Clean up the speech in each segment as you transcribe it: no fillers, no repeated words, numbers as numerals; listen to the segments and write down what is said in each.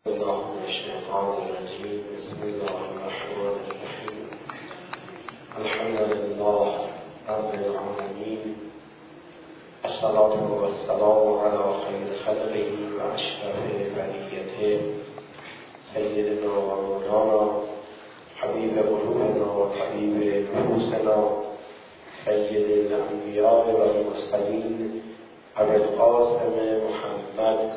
الله من الشيطان الرجيم. بسم الله الرحمن الرحيم. الحمد لله رب العالمين، الصلاة والسلام على خير خلقه وأشرف بريته سيدنا ومولانا حبيب قلوبنا وطبيب نفوسنا سيد الأنبياء والمرسلين أبي القاسم محمد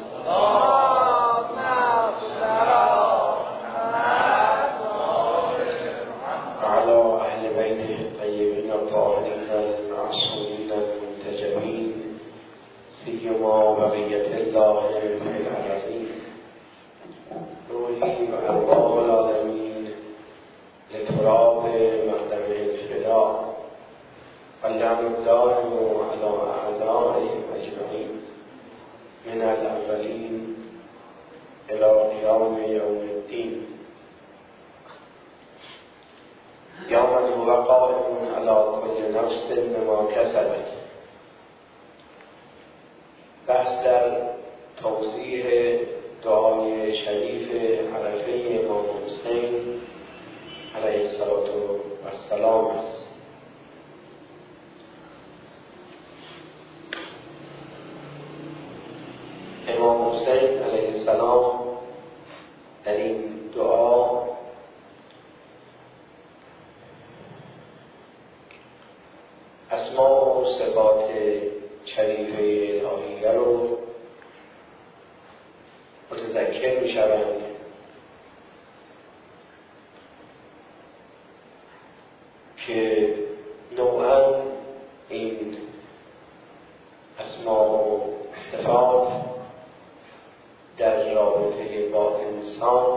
وعلى أهل بيته الطيبين الطاهرين المعصومين المنتجبين سيما بقية الله في العالمين. روحي وأرواح العالمين لتراب مقدم الفداء واللعن الدائم على أعدائهم أجمعين من الأولين إلى قيام يوم الدين. يوم هو قائم على كل نفس بما كسبت. بحث در توضیح دعای شریف عرفه امام حسین علیه السلام است. امام حسین علیه السلام در این دعا اسماء و صفات شریفه الهیه رو متذکر می شوند که نوعا این اسماء و صفات در رابطه با انسان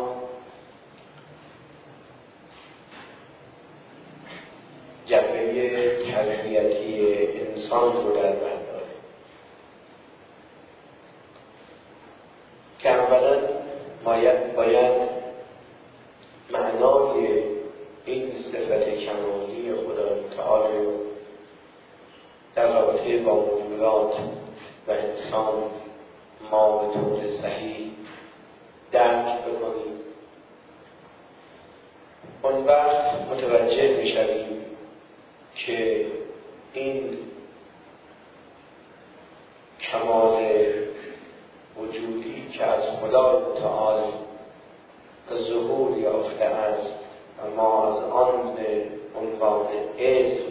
جنبه تربیتی انسان رو در بر داره که اولا باید معنای این صفت کمالی خدای متعال رو در رابطه با موجودات و انسان ما به طور صحیح درک بکنیم. اون وقت متوجه میشویم که این کمال وجودی که از خدای متعال ظهور یافته است و ما از آن به عنوان اسم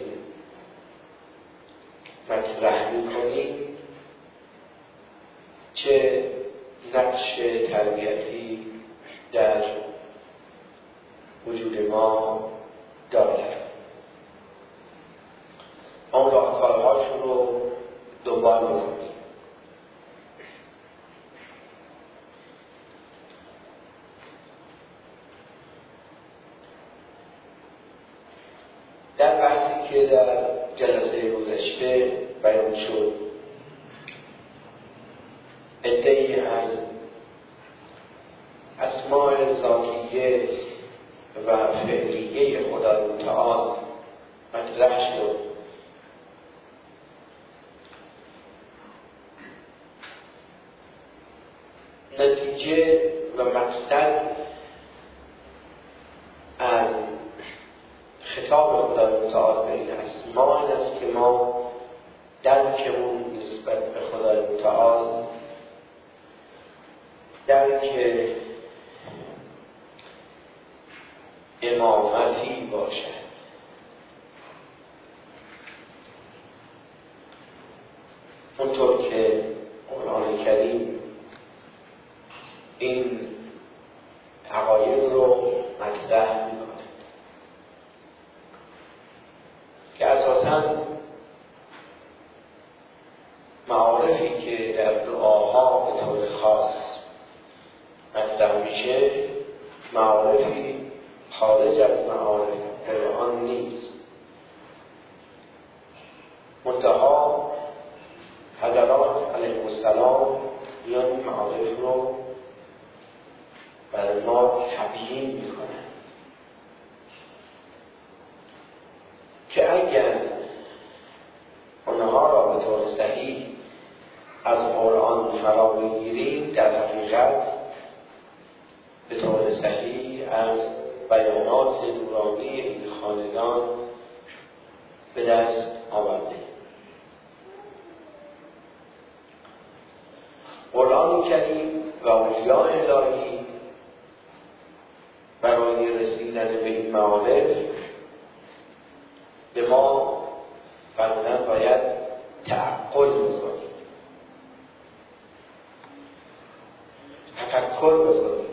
مطرح می‌کنیم چه نقش تربیتی در وجود ما دارد. اون راهکارهاشون رو دنبال بکنیم. در بحثی که در جلسه گذشته بیان شد، عده‌ای از اسماء ذاتیه و فعلیه خدای متعال مطرح شد. نتیجه و مقصد از خطاب خدای متعال به این اسماء این است که ما درکمون نسبت به خدای متعال درک امامتی باشد. اونطور که قرآن کریم این حقایق رو مطرح می‌کند که اساساً معارفی که در دعاها به طور خاص مطرح میشه معارفی خارج از معارف قرآن نیست. منتها حضرات علیهم السلام میان این معارف رو برای ما تبیین میکنن که اگر اونها را به طور صحیح از قرآن فرا بگیریم در حقیقت به طور صحیح از بیانات نورانی این خاندان به دست آورده. قرآن کریم و اولیاء الهی برای رسیدن به این معارف به ما فرمودن باید تعقل بکنیم، تفکر بکنیم.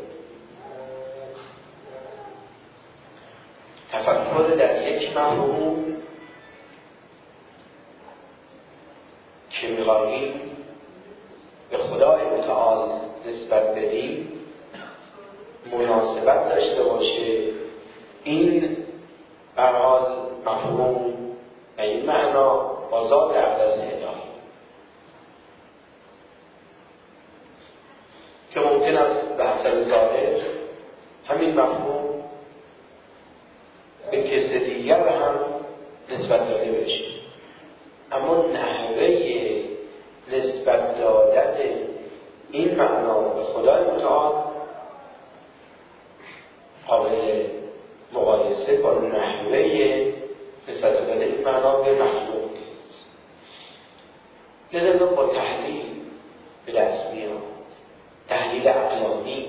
تفکر در یک مفهوم که می‌خواهیم به خدای متعال نسبت بدیم مناسبت داشته باشه. این برحال مفهوم و این معنا با ذات اقدس الهی که ممکن است به حسب ظاهر همین مفهوم به کس دیگر هم نسبت داده بشه، اما نحوه نسبت دادن این معنا به خدای متعال قابل مقایسه با نحوه نسبت دادن این معنا به مخلوق نیست. لذا با تحلیل به دست میاد، تحلیل عقلانی،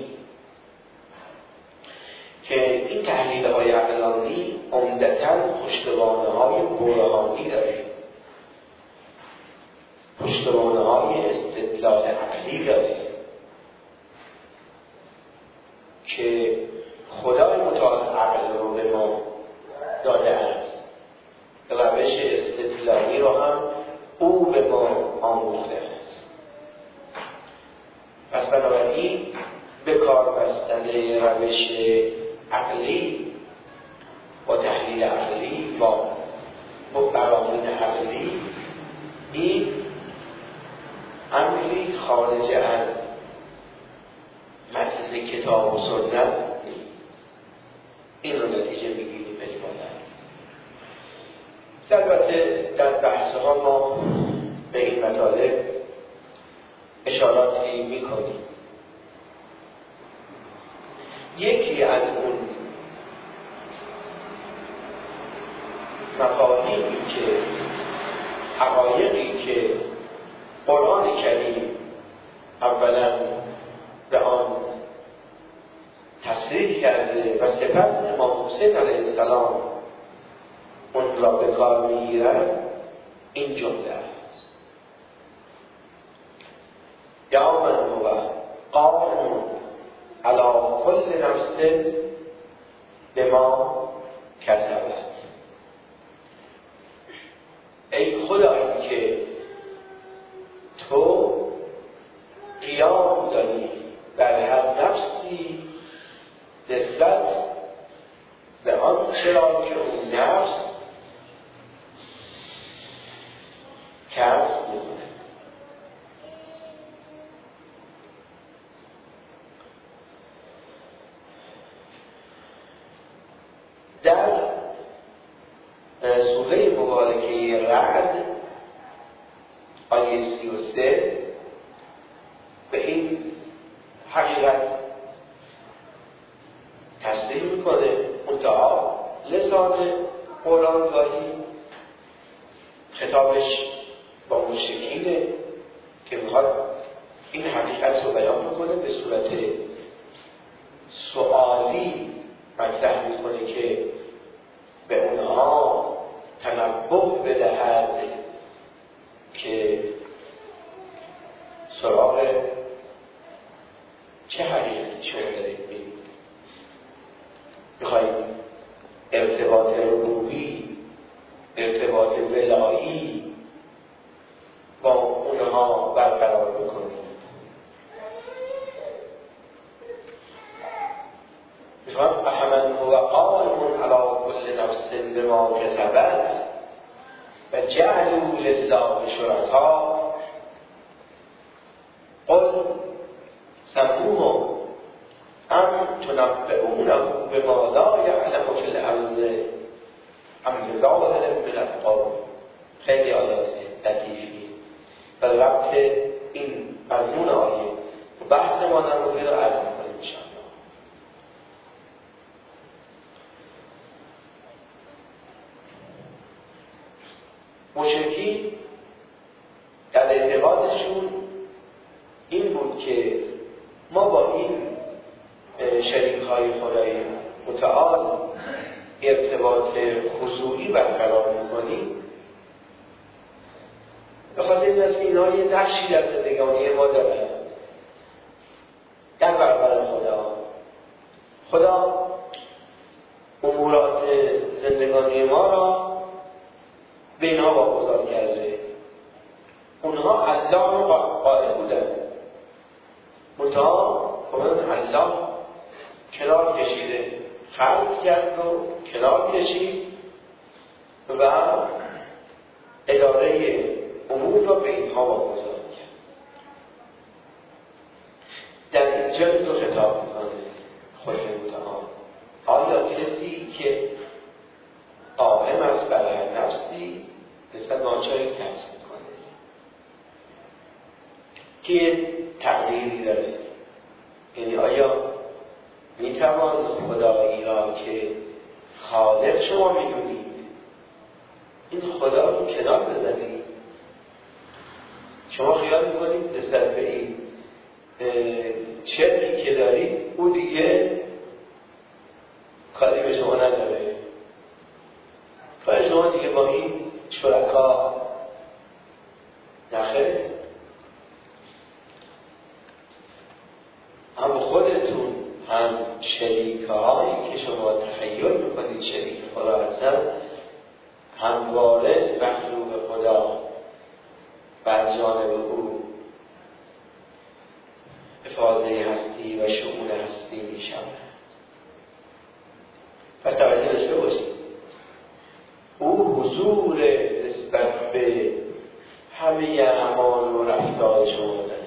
که این تحلیل های عقلانی عمدتاً پشتوانه های برهانی داره، پشتوانه های استدلال عقلی داره که خدای متعال عقل رو به ما داده است، روش استدلالی رو هم او به ما آموخته است. پس بنابراین به کار بستن روش عقلی با تحلیل عقلی با برامین عقلی این امری خارج از متن کتاب و سنت نیست. این رو نتیجه میگیریم اجمالاً. البته در بحث ها ما به این مطالب اشاراتی میکنیم. یکی از اون مفاهیمی که حقایقی که قرآن کریم اولا به آن تصریح کرده و سپس امام حسین علیه السلام اون را به کار میگیرد، این جمله است: یا من هو قائم علی کل نفس بما کسبت. ای خدایی که تو قیام داری بر هر نفسی نسبت به آنچه را که اون نفس کسب می‌کند. در سوره مبارکه رعد آیه 33 به این حقیقت تصریح میکنه، منتها لسان قرآن گاهی خطابش با مشرکینه که میخواد این حقیقت رو بیان میکنه، به صورت سؤالی مطرح میکنه که به اونها تنبه بدهد که سراغ چه حقیقتی شما دارید می‌بینید. میخواید ارتباط ربوبی، ارتباط ولایی با اونها برقرار بکنید. میخواید احمد هو قائم علی کل نفس بما کسبت و جعلوا لله شرکا قل سموهم ام تنبئونه بما لا یعلم فی الارض ام بظاهر من القول. خیلی آیات لطیفی و ربط این مضمون آیه و بحث ما رو عرض می‌کنیم انشاءالله. مشرکین در اعتقادشون این بود که ما با این شریک‌های خدای متعال ارتباط خضوعی برقرار می‌کنیم، به خاطر این است که اینها یه نقشی در زندگانی ما دارن در برابر خدا امورات زندگانی ما را به اینها واگذار کرده. اونها الله رو قائل بودن، منتها الله کنار کشیده، خلق کرد و کنار کشید و اداره امور را به اینها واگذار کرد. در اینجا دو خطاب میکنه خود متعال: آیا کسی که قائم است بر هر نفسی نسبت ناچاری کسب میکنه که تقدیری داره، یعنی آیا میتوان خدایی را که خالق شما میدونید این خدا رو کنار بزنید؟ شما خیال میکنید نسبت به این شرکی که دارید او دیگه کاری به شما نداره، کار شما دیگه با این شرکا نخیر، هم خودتون هم شریک‌هایی که شما تخیل میکنید شریک خدا هستن همواره مخلوق خدا بر جانب او افاضه هستی و شؤون هستی میشود. پس توجه داشته باشید، او حضور نسبت به همه اعمال و رفتار شما داره.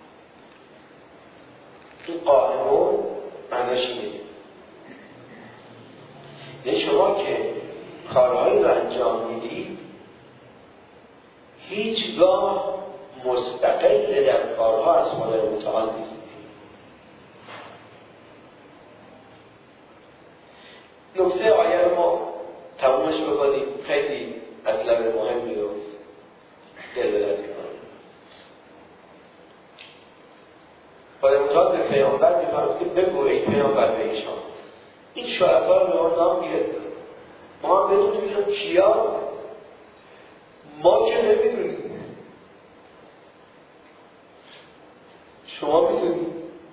این قائمون معناش اینه، یعنی شما که کارهایی رو انجام میدید هیچگاه مستقل در کارها از خدای متعال نیستید. نکته آیه رو ما تمومش بکنیم، خیلی مطلب مهمی رو دلالت کنیم. خدای متعال به پیامبر می‌فرماید که بگو ای پیامبر به ایشان این شرکا رو به ما نام گرفت، ما هم بدونیم کیا، ما که نمیدونیم، شما میدونید.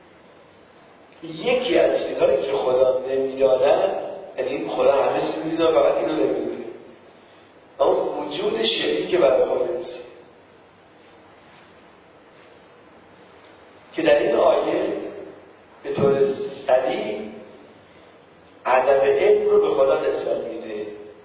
یکی از چیزهایی که خدا نمیداند، یعنی خدا همه چیز میدونه فقط اینو نمیدونه، اما وجود شریک برای خودش که در این آیه به طور صریح عدم علم رو به خدا نسبت میده.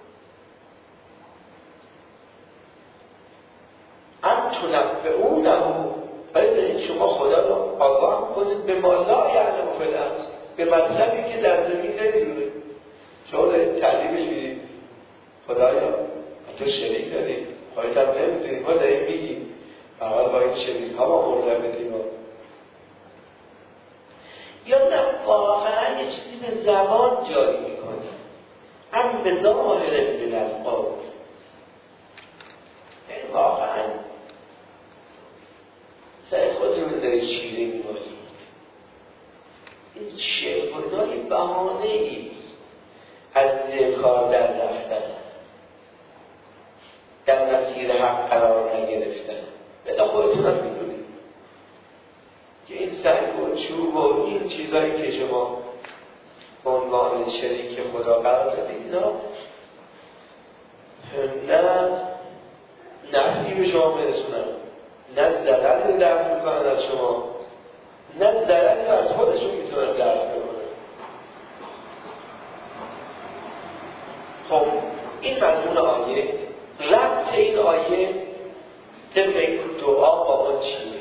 تنبئونه، ولی دارید شما خدا رو آگاه کنید به ما لا یعلم فی الارض، به مطلبی که در زمین نمیدونه. شما دارید تعلیمش میدید خدایا تو شریک دارید، خواهید هم نمیدونید، ما داریم میگیم فقط باید شریک ها ما مرتبطیم، یا نه واقعا یه چیزی به زبان جاری میکنیم، هم به ظاهر من القول، یعنی واقعا سعی خودمون دارید شیره میمونید. این شرک و نای بهانه ایست از زیر کار در رفتن، در مسیر حق قرار نگرفتن. بلا خودتون هم میدونید که این سنگ و چوب و این چیزایی که شما به عنوان شریک خدا قرار دادید، اینا نه نفعی به شما برسونن، نه ضرری رو دفع میکنن از شما، نه ضرری رو از خودشون میتونن دفع کنن. خب این مضمون آیه، ربط این آیه طبق این دعا با اون چیه؟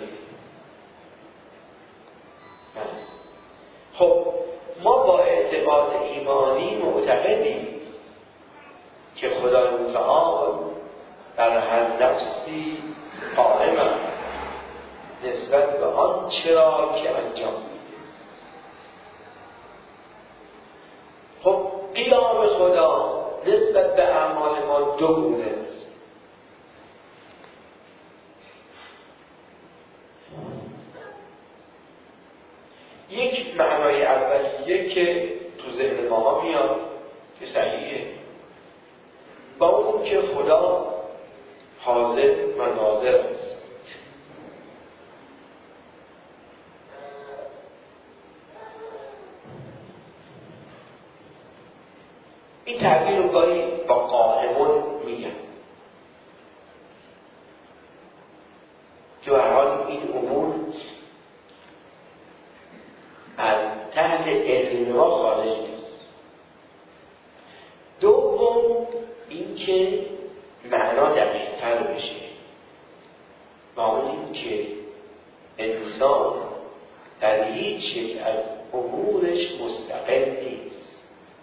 خب ما با اعتقاد ایمانی معتقدیم که خدای متعال در هر نفسی قائم است نسبت به آنچه را که انجام میده. خب قیام خدا نسبت به اعمال ما دو گونه است. معنای اولیه که تو ذهن ماها میاد که صحیحه، با اون که خدا حاضر و ناظر است. این تعبیر رو گاهی با قائمون میگن که به هر حال این امور از تحت علم ما خارج نیست. دوم اینکه معنا دقیق‌تر بشه و اون این که انسان در هیچ یک از امورش مستقل نیست،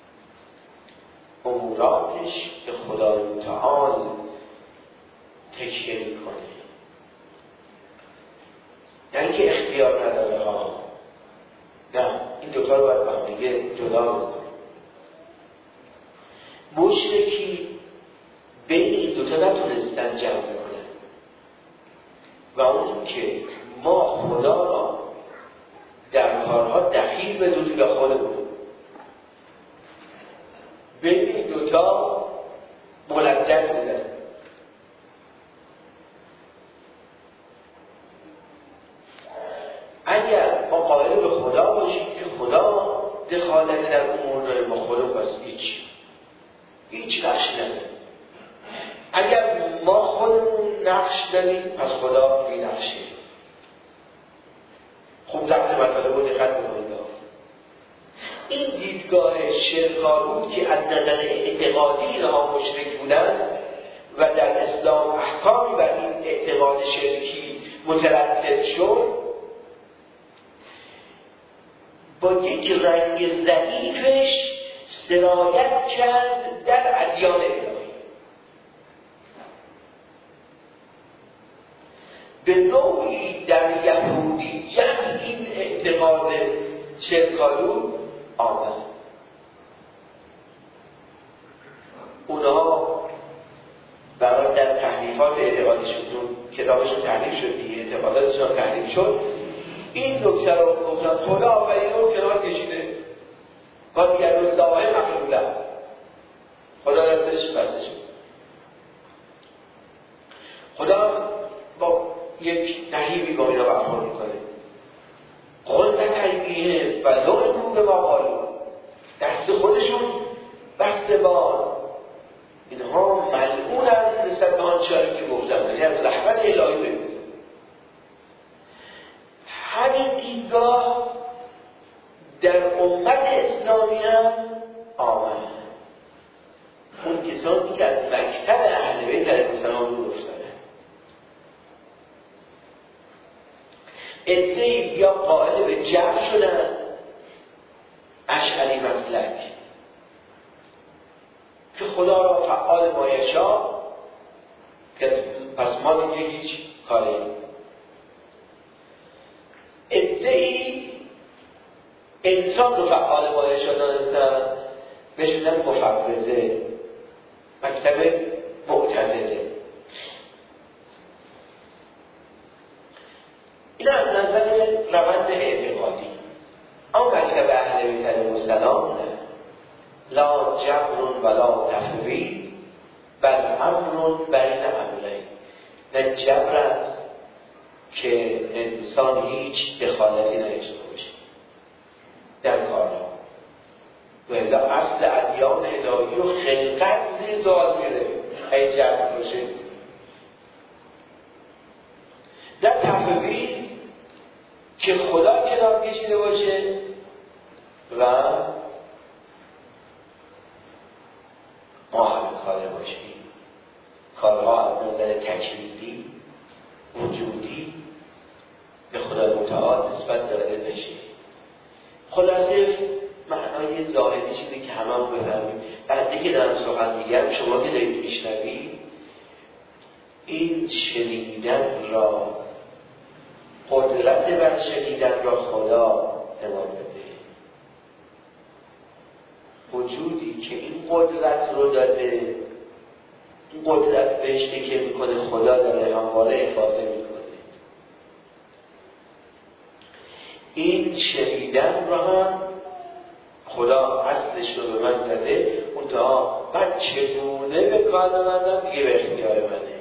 اموراتش به خدای متعال تکیه می‌کنه، یعنی که اختیار نداره ها. نه، این دوتا رو باید با هم دیگه جدا بکنیم. مشرکی بین این دوتا نتونستن جمع بکنن و اون که ما خدا را در کارها دخیل بدونیم به خودمون، بین این دوتا ملدد بودن. اگر ما قائل به خدا باشیم که خدا دخالت در امور داره با خدا، پس هیچ نقشی نداره. اگر ما خودمون نقش داریم پس خدا بی نقشه. خوب ضبط مسئله رو دقت بکنید. این دیدگاه شرک‌آلود که از نظر اعتقادی اینها مشرک بودن و در اسلام احکامی بر این اعتقاد شرکی مترتب شد، با یک رنگ ضعیفش سرایت کرد در ادیان الهی. به نوعی در یهودیت این اعتقاد شرک‌آلود آمد. اونها برای در تحریفات اعتقادشون، کتابشون تحریف شد دیگه، اعتقاداتشون تحریف شد، این نکته رو گفتن خدا آفرین رو کنار کشیده و دیگر الله مخلوقه، خدا دستش بسته شد. خدا با یک نحیبی با اینا برخورد میکنه. قول تکیه و لعنوا بما قالوا، دست خودشون بسته باد، اینها ملعونند نسبت به آنچه که گفتن، یعنی از رحمت الهی بگوید. همین دیدگاه در امت اسلامی هم آمد. اون کسانی که از مکتب اهل بیت علیهم السلام رو گفتن، عده‌ای یا قائل به جمع شدن، اشعری مسلک که خدا را فعال ما یشاء، پس ما دیگه هیچ کاری. عده‌ای انسان رو فعال ما یشاء دانستن، بشدن مفوضه، مکتب معتزله. این از نظر روند اعتقادی. اما مکتب اهل بیت علیهم السلام لا جبر ولا تفویض بل امر بین امرین. نه جبر است که انسان هیچ دخالتی نداشته باشه در کارها، و الا اصل ادیان الهی و خلقت زیر سوال میره اگه جبر باشه. در تفویض که خدا کنار کشیده باشه و ما همه کاره باشیم، کارها از نظر تکلیفی وجودی به خدا متعال نسبت داده بشه. خلاصه معنای ظاهریش اینه که همه بفهمیم. بعدی که دارم سخن میگم، شما که دارید میشنوید، این شنیدن را، قدرت بر شنیدن را خدا امانت ده. وجودی که این قدرت رو داده، این قدرت بهش تکیه میکنه، خدا داره همواره حفاظت میکنه. این شنیدن میدم رو هم خدا اصلش رو به من داده، منتها من چگونه به کار ببندم دیگه به اختیار منه.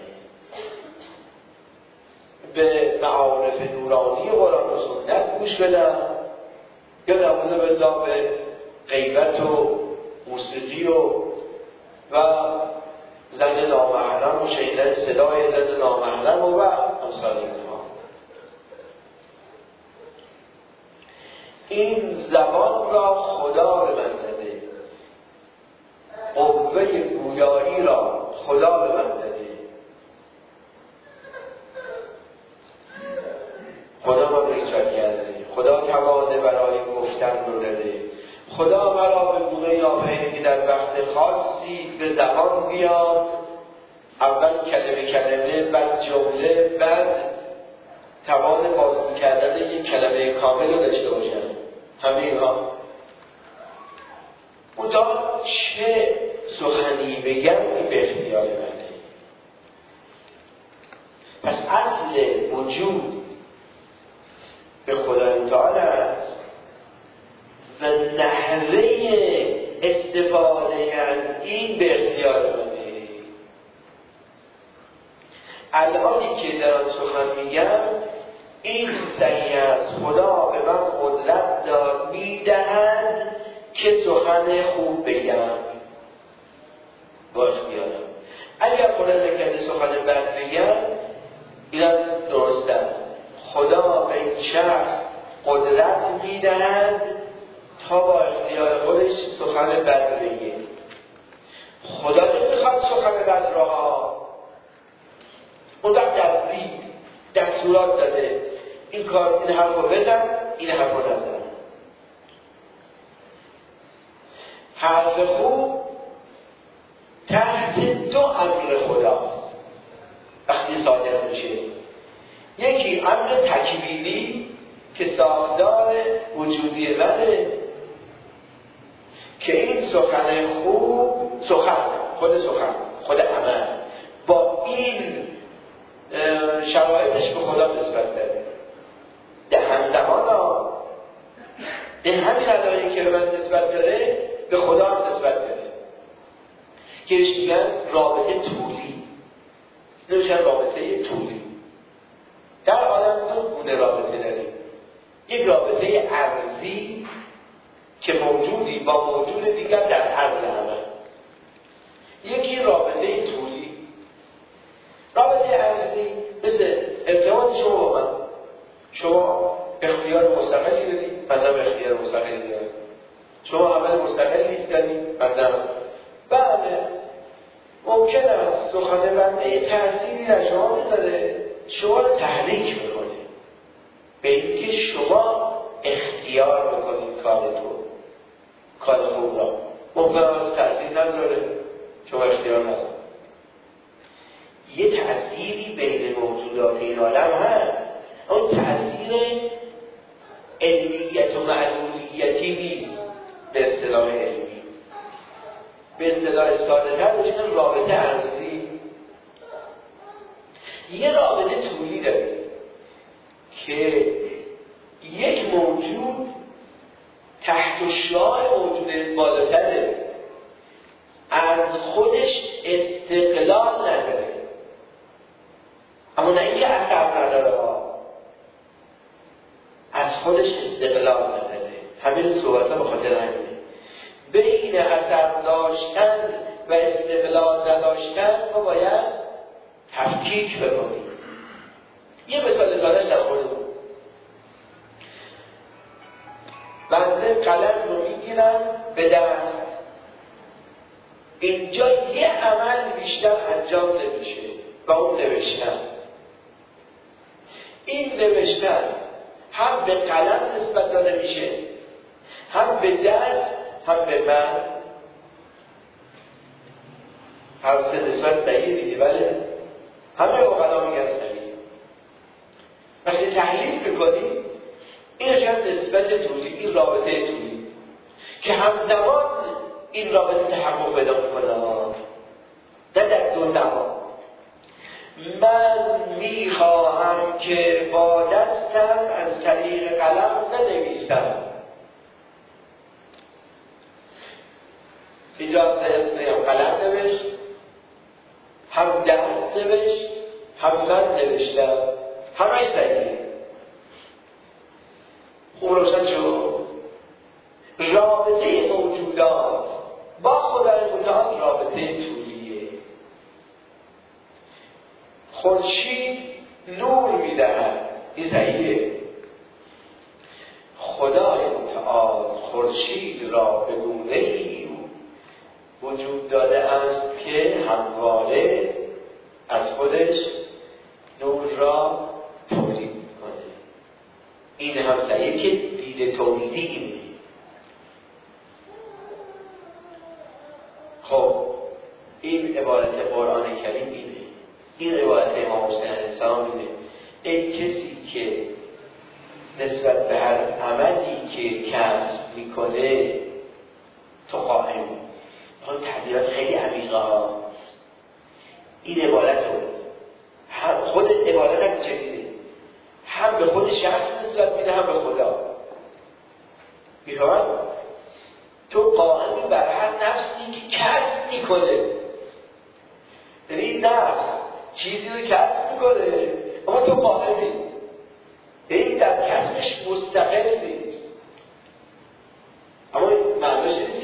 به معارف نورانی قرآن و سنت گوش بدم یا نعوذ بالله به غیبت و موسیقی و زن نامحرم و شنیدن صدای زن نامحرم و امثال اینها. این زبان را خدا به من داده، قوه گویایی را خدا به من داده. خدا من رو ایجاد کرده، خدا توانه برای گفتن رو داده، خدا مرا به گونه آفرید که در وقت خاصی به زبان بیام، اول کلمه کلمه، بعد جمله، بعد توان بازگو کردن یک کلمه کامل رو داشته باشم. همه اینها منتها چه سخنی بگم این به اختیار منه. پس اصل وجود به خدای متعال است و نحوه استفاده از این به اختیار منه. الانی که در آن سخن میگم این صحیح است، خدا به من قدرت داد میدهد که سخن خوب بگم با اختیارم. اگر خدا نکرده سخن بد بگم اینم درست است، خدا به این شخص قدرت میدهد تا با اختیار خودش سخن بد بگه. خدا نمیخواد سخن بد را، اون وقت دستورات داده این کار، این حرف رو بزن، این حرف رو نزن. حرف خوب تحت دو امر خداست وقتی صادر میشه. یکی امر تکوینی که ساختار وجودی منه که این سخن خوب، خود عمل با این شرایطش به خدا نسبت داره. در همزمان این همین علایقی که به من نسبت داره به خدا هم نسبت داره که ایش میگن رابطه طولی. نمیشن رابطه طولی. در عالم دو گونه رابطه داریم. یک رابطه ارضی که موجودی با موجود دیگر در عرض همه. یکی رابطه طولی. رابطه ارضی مثل ارتباط شما با من. شما اختیار مستقلی دارید، منم اختیار مستقلی دارم. شما عمل مستقلی دارید، منم. بله ممکن است سخن بنده تأثیری در شما بذاره، شما رو تحریک میکنه به اینکه شما اختیار بکنید کار خوب را. ممکن است تأثیر نذاره، شما اختیار نذاره. یه تأثیری بین موجودات این عالم هست، اون تأثیر علمیت و معلولیتی نیست به اصطلاح علمی. به اصطلاح ساده تر بشن رابطه ارضی. یه رابطه طولی داره که یک موجود تحت شعاع موجود بالاتره از خودش استقلال نداره، اما نه اینکه اثر نداره، از خودش استقلال نداره. همین صحبت ها به خاطر همینه. بین اثر داشتن و استقلال نداشتن ما باید تفکیک بکنیم. یه مثال ساده‌اش در خودمون. بنده قلم رو میگیرم به دست، اینجا یه عمل بیشتر انجام نمیشه و اون نوشتن. این نوشتن هم به قلم نسبت داده میشه، هم به دست، هم به من. هر سه نسبت صحیح دیگه، بله همه با قلم میگن صحیح. وقتی تحلیل بکنیم این شاید نسبت طولی، این رابطه طولی که همزمان این رابطه تحقق پیدا میکنه، نه در دو زمان. من میخواهم که با دستم از طریق قلم بنویسم، اینجا قلم نوشت، هم دست نوشت، هم من نوشتم، همش صحیحه. خوب روشن شد. رابطه موجودات با خدای متعال رابطه طولیه. خورشید نور میدهد، این صحیحه. خدای متعال خورشید را به گونه‌ای وجود داده است که همواره از خودش نور را تولید میکنه. این هم صحیحه که دید تولیدی اینه. خب این عبارت قرآن کریم اینه، این عبارت امام حسین علیه السلام اینه. ای کسی که نسبت به هر عملی که کسب میکنه تو قائم. اون تعبیرات خیلی عمیقه ها. این عبارت رو هم خود عبارت هم چنینه، هم به خود شخص نسبت میده هم به خدا. میفهمن؟ تو قائمی بر هر نفسی که کسب میکنه. یعنی این نفس چیزی رو کسب میکنه اما تو قائمی، یعنی در کسبش مستقل نیست. اما معنیش نیست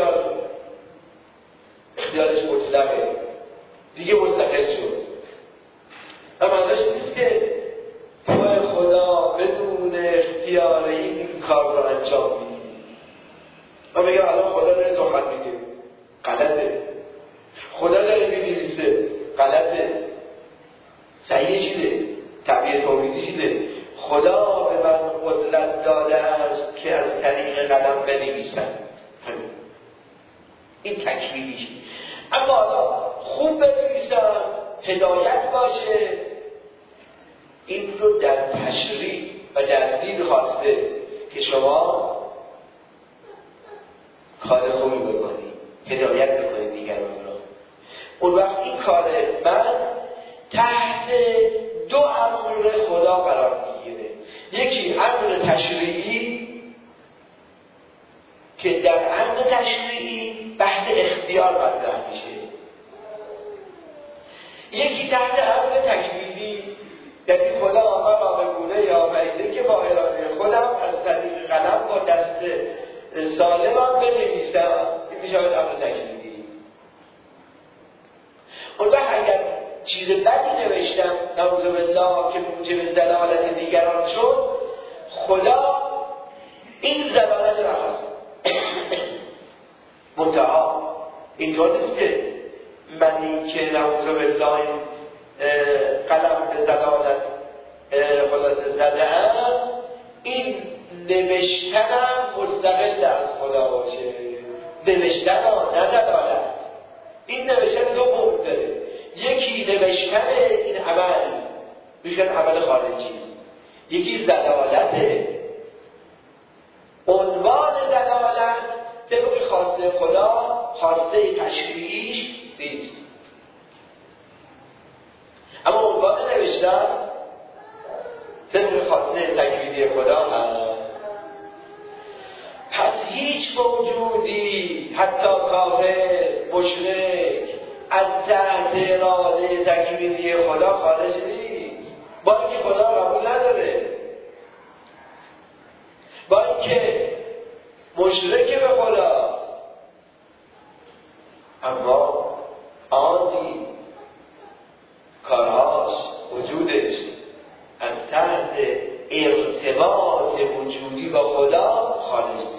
اختیارش مطلقه دیگه مستقل شد. و معنیش نیست که توی خدا بدون اختیار این کار رو انجام میدی. و بگم الان خدا داره سخن میگه، غلطه. خدا داره می‌نویسه، غلطه. صحیح چیده؟ تعبیر توحیدی چیده؟ خدا به من قدرت داده است که از طریق قلم بنویسم. این تکمیلیش. اما حالا خوب بنویسم، هدایت باشه، این رو در تشریع و در دین خواسته که شما کار خوبی بکنید، هدایت بکنید دیگران را. اون وقت این کار من تحت دو امر خدا قرار میگیره. یکی امر تشریعی که در امر تشریعی بحث اختیار مطرح میشه. یکی تحت امر تکمیلی، یعنی خدا آمد آمگونه یا وعیده که با اراده خودم از طریق قلم با دست سالمم بنویسم. این میشود امر تکمیلی. اون وقت اگر چیز بدی نوشتم نعوذ بالله که موجب ضلالت دیگران شد، خدا این ضلالت را هست. منتها اینطور نیست که منی که نعوذ بالله قلم به ضلالت خدا زده‌ام، این نوشتنم مستقل از خدا باشه. نوشتن نه ضلالت. این نوشتن دو بعد داره. یکی نوشتن این عمل میشه عمل خارجی، یکی ضلالته. عنوان ضلالت طبق خواسته خدا، خواسته تشریعیش نیست. اما عنوان نوشتن طبق خواسته تکوینی خدا هست. پس هیچ موجودی حتی کافر، مشرک از تحت اراده تکوینی خدا خارج نیست. با اینکه خدا قبول نداره، با اینکه مشرک به خدا، اما آنی کارهاش، وجودش از تحت ارتباط وجودی با خدا خارج نیست.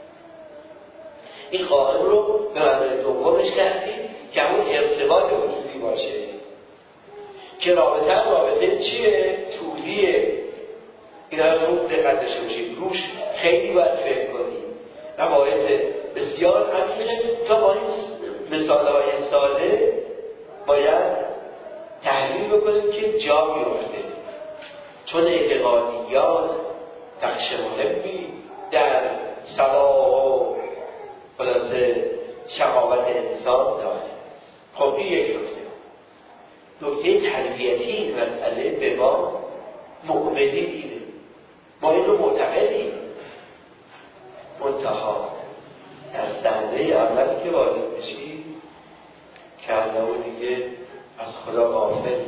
این قائم رو به معنای دومش کردیم که همون ارتباط وجودی باشه که رابطه چیه؟ طولیه. این ها رو دقت داشته باشید، روش خیلی باید فکر کنیم. مباحث بسیار عمیقه تا با این مثالهای ساده باید تحلیل بکنیم که جا میفته، چون اعتقادیات بخش مهمی در صلاح و خلاصه شقاوت انسان داره. خب این یک نکته تربیتی این مسئله به ما مؤمنین اینه، ما این رو معتقدیم. منتها در صحنه اولی که وارد بشی کرده و دیگه از خدا غافلی.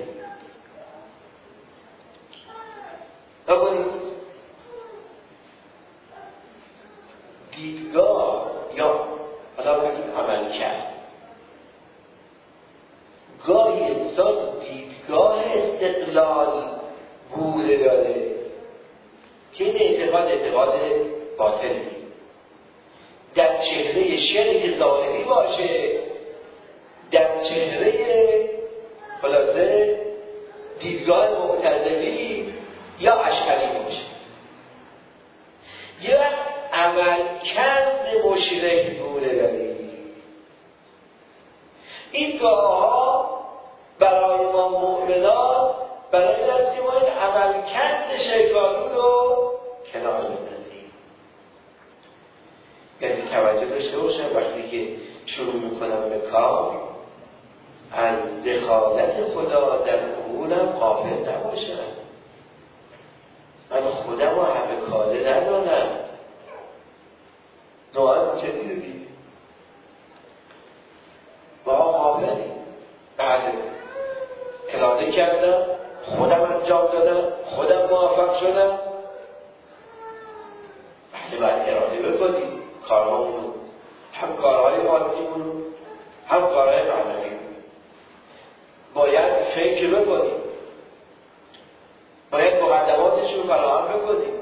ببینید دیدگاه یا حالا بگیم عمل کرد، گاهی انسان دیدگاه استقلال گوره داره که این اعتقاد باطلی در چهره شرک ظاهری باشه، در چهره خلاصه دیدگاه معتزلی یا اشعری باشه. یا عملکرد مشرک گوره داره. این دعاها برای ما مؤمنان برای این است که ما این عملکرد شیطانی رو کنار بندازیم. یعنی توجه داشته باشم وقتی که شروع میکنم به کار از دخالت خدا در امورم غافل نباشم. من خودم رو همه کاره ندانم. نوعا چه دیدی؟ با غافلی بعد اراده کردم، خودم انجام دادم، خودم موفق شدم. باید اراده بکنیم کارهامونو، هم کارهای مادیمونو هم کارهای معنویمونو. باید فکر بکنیم، باید مقدماتش رو فراهم بکنیم.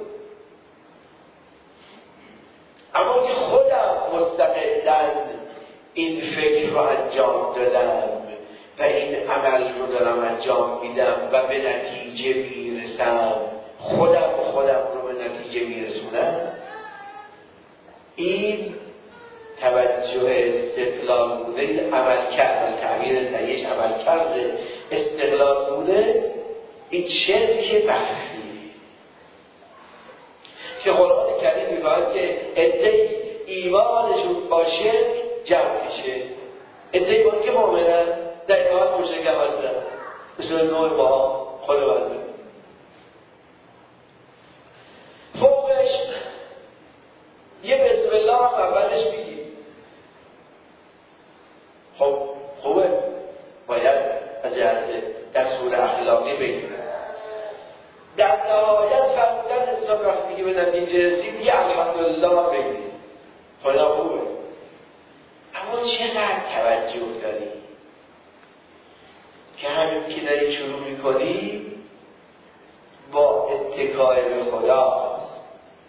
اما که خودم مستقلاً این فکر رو انجام دادم و این عمل رو دارم انجام میدم و به نتیجه میرسم، خودم رو به نتیجه میرسونم، این توجه استقلال بوده، این عمل کرد تعبیر صحیحش عمل کرده استقلال بوده، این شرک بخفی که قرآن کریم میگوید که عده ایمانشون با شرک جمع میشه. عده ایمان که مؤمنن در ایمان مشرک هم هستن، مثل نوع با خود بنده. فوقش یه بسم الله هم اولش میگیم. خب خوبه، باید از جهت دستور اخلاقی بگیم. در نهایت فرمودن انسان وقتی که به نتیجه رسید یه الحمدلله بگیم، خدا خوبه. اما چقدر توجه داری که همین که داری شروع میکنی با اتکای به خداست،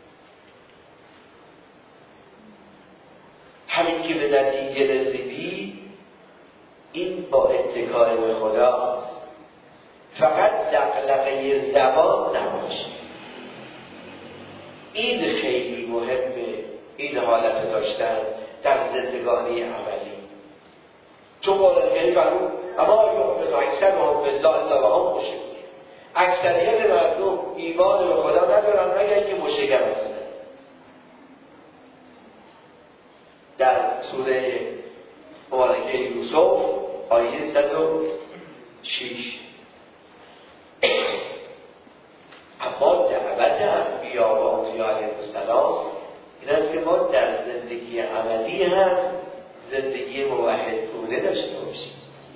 همین که به نتیجه رسیدی این با اتکای به خداست. فقط دغدغه زبان نباشه. این خیلی مهمه، این حالت داشتن در زندگانی عملی. چون قرآن فرمود اما یؤمن اکثرهم بالله الا وهم مشرکون. اکثریت مردم ایمان به خدا ندارن مگر اینکه مشرک هستند. در سوره مبارکه یوسف آیه 106 اما دعوت انبیا و اولیاء علیهم السلام این است که ما در زندگی عملی هم زندگی موحد گونه داشته باشیم.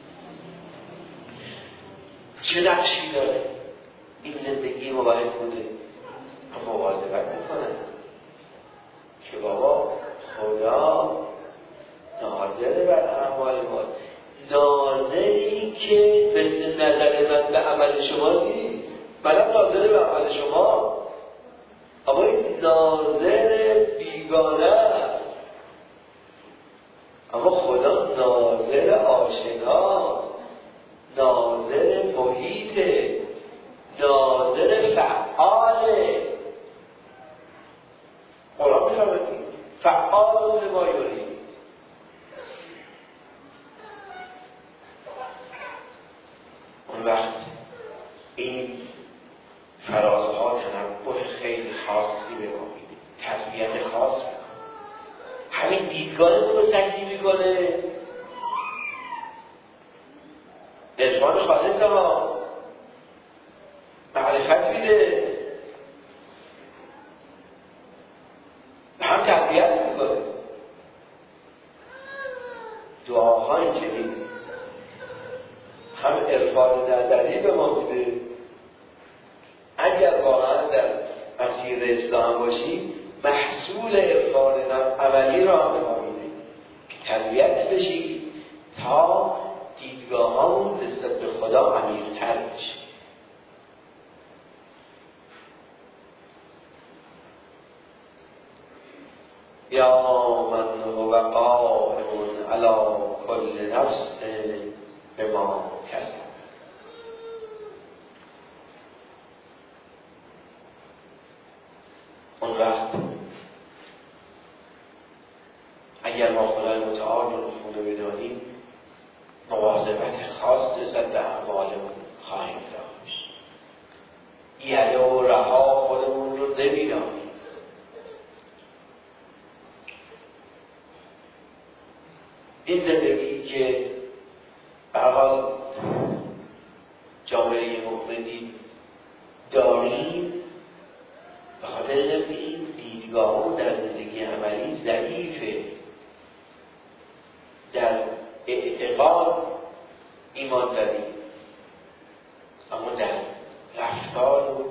چه نقشی داره این زندگی موحد گونه؟ مواظبت میکنن که بابا خدا ناظر بر اعمال ما، ناظری که مثل نظر من به عمل شما نیست. منم ناظر به عمل شما، اما این ناظر بیگانه است. اما خدا ناظر آشناست، ناظر محیطه، ناظر فعاله. قرآن میفهمد فعال لما یرید. اون وقت این فرازها تنبه خیلی خاصی به ما میده، تربیت خاص میکنه. همین دیدگاهمون رو سنگین میکنه. عرفان خالص ها معرفت میده، هم تربیت میکنه. دعاهای چنین هم عرفان نظری به ما میده. اگر واقعا در مسیر اسلام باشیم محصول عرفان عملی را هم به ما میده که تربیت بشیم تا دیدگاهامون نسبت به خدا عمیق‌تر بشه. یا من هو قائم علی کل نفس بما کسب. اون وقت اگر ما خدای متعال رو خونده بدانیم مواظبت خاص نسبت به اعمالمون خواهیم داشت. یله و رها خودمون رو نمی‌دانیم. این زندگی که به حال جامعه مؤمنین داریم به خاطر اینکه این دیدگاه در زندگی عملی ضعیفه. در اعتقاد ایمان داریم اما در رفتار و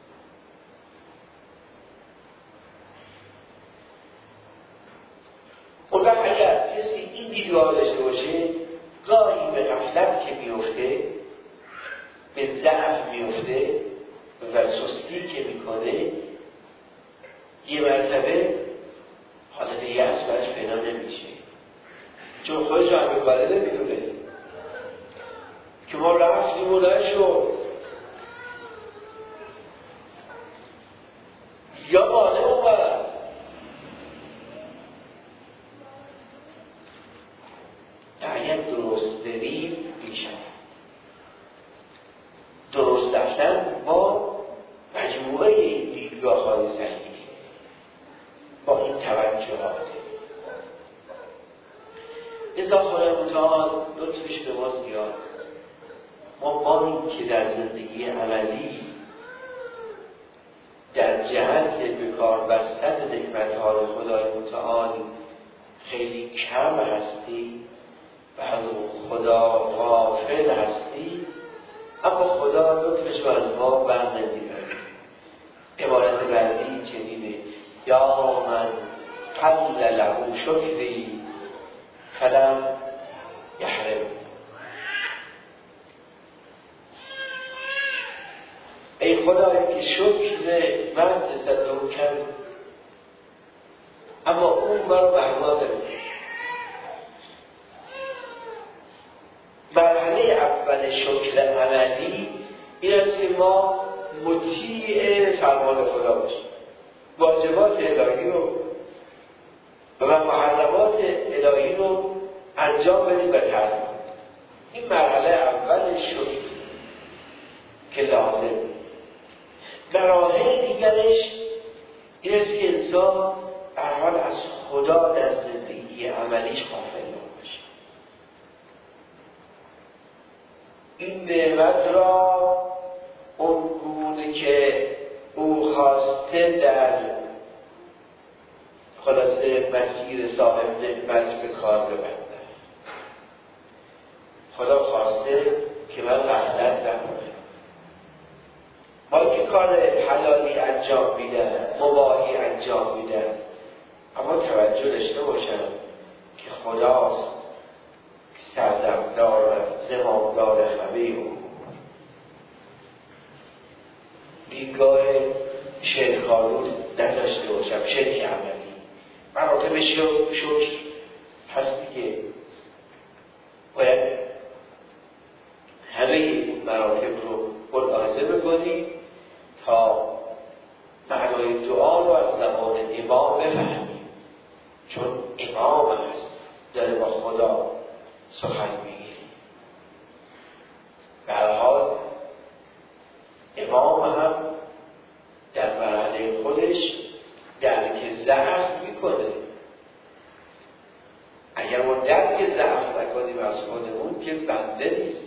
اون وقت اگر کسی این دیدگاه داشته باشه گاهی به غفلت که میفته، به ضعف میفته و سستی که میکنه، یه مرتبه حالت یأس برش پیدا نمیشه، چون خودش رو هم به کاره نمیدونه که ما رفتیم و نشد یا مانع اومد. اگر درست بریم میشه درست رفتن با مجموعه این دیدگاه های صحیح، با این توجهات. لذا خدای متعال لطفش به ما زیاد. ما این که در زندگی عملی در جهت به کار بستن نعمت‌های خدای متعال خیلی کم هستی و از خدا غافل هستی، اما خدا لطفش رو از ما بر نمی‌داره. عبارت بعدی چنینه: یا من قل له شکری فلم یحرم. ای خدایی که شکر من تصدق کرد اما اون من رو بهما نمی‌ده. مرحله اول شکر عملی این است که ما مطیع فرمان خدا باشیم، واجبات الهی رو و محرمات الهی رو انجام بدیم و ترک کنیم. این مرحله اول شکر که لازم. مراحل دیگرش این است که انسان در حال از خدا در زندگی عملیش غافل نباشه. این نعمت را اون گونه که او خواسته در خلاصه مسیر صاحب نعمت به کار ببنده. خدا خواسته که من غفلت نکنم. ما که کار حلالی انجام میدن، مباحی انجام میدن، اما توجه داشته باشم که خداست سردمدار و زمامدار همه اون. دیدگاه شرک‌آلود نداشته باشم، شرک عملی. مراتب شکر هست دیگه، باید همه این مراتب رو ملاحظه بکنیم تا معنای دعا رو از زبان امام بفهمیم، چون امام هست داره با خدا سخن میگه. به هر حال امام هم در مرحله خودش درک ضعف میکنه. اگر ما درک ضعف نکنیم از خودمون که بنده نیستیم.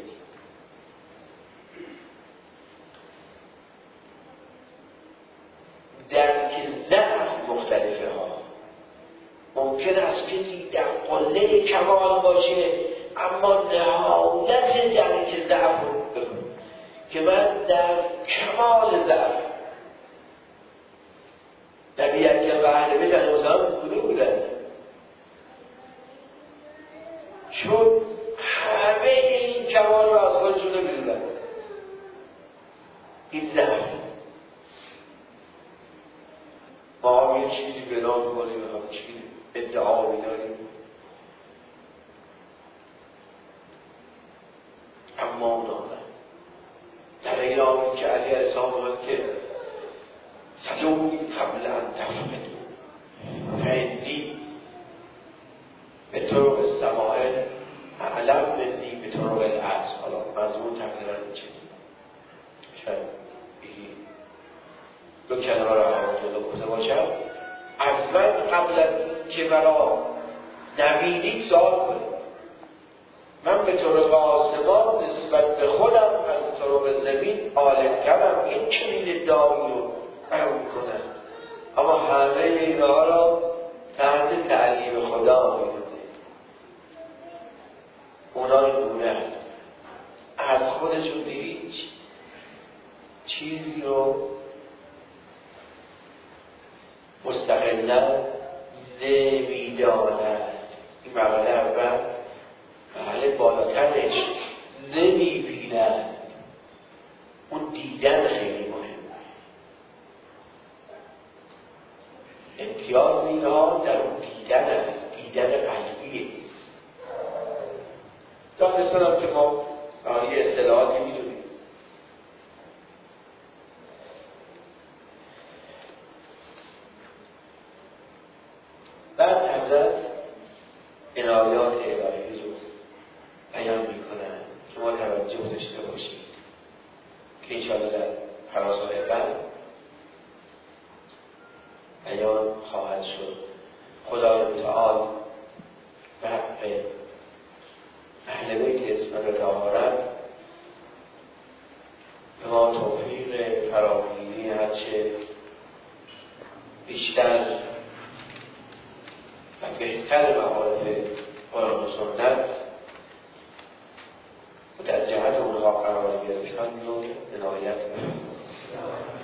درک ضعف مختلفه ها. ممکن است کسی در قله کمال باشه اما نهایت درک ضعف رو بکنه که من در کمال ضعف. نبی اکرم و اهل بیت علیهم السلام کدوم بودن؟ چون همه این کمال رو از خودشون نمیدونن. این ضعف. ما هم یه چیزی بنا می‌کنیم و هم چیزی ادعا می‌داریم اما اونها در این آمین که علی علیه السلام آمد که سلومی قبل ان تفقدو فعندی به طرق السمائل اعلم منی به طرق العرض. حالا مضمون تقریبا این چیزی شاید بگی دو کنار هم گفته باشم از من قبل از که مرا نبینید سوال کنید. من به طرق آسمان نسبت به خودم از طرق زمین عالم‌ترم. این چنین ادعایی رو بیان می‌کنم اما همه اینها را تحت تعلیم خدا می‌کنه. اونا اینگونه است. از خودشون دیگه چیزی رو مستقلا نمی‌داند. این مرحله اول. مرحله بالاترش نمی‌بیند. اون دیدن خیلی مهمه. امتیاز اینها در اون دیدن است. دیدن قلبیه. دانستانم که ما یه اصطلاحاتی می‌دونیم. بعد حضرت عنایات الهی رو بیان می‌کنن. شما توجه داشته باشید که انشاءالله در فرازهای بعد بیان خواهد شد. خدای متعال به حق اهل بیت اسمت و طهارت به ما توفیق فراگیری هرچه بیشتر و بهتر معارف قرآن و سنت و در جهت اونها قرار گرفتن رو عنایت کنید.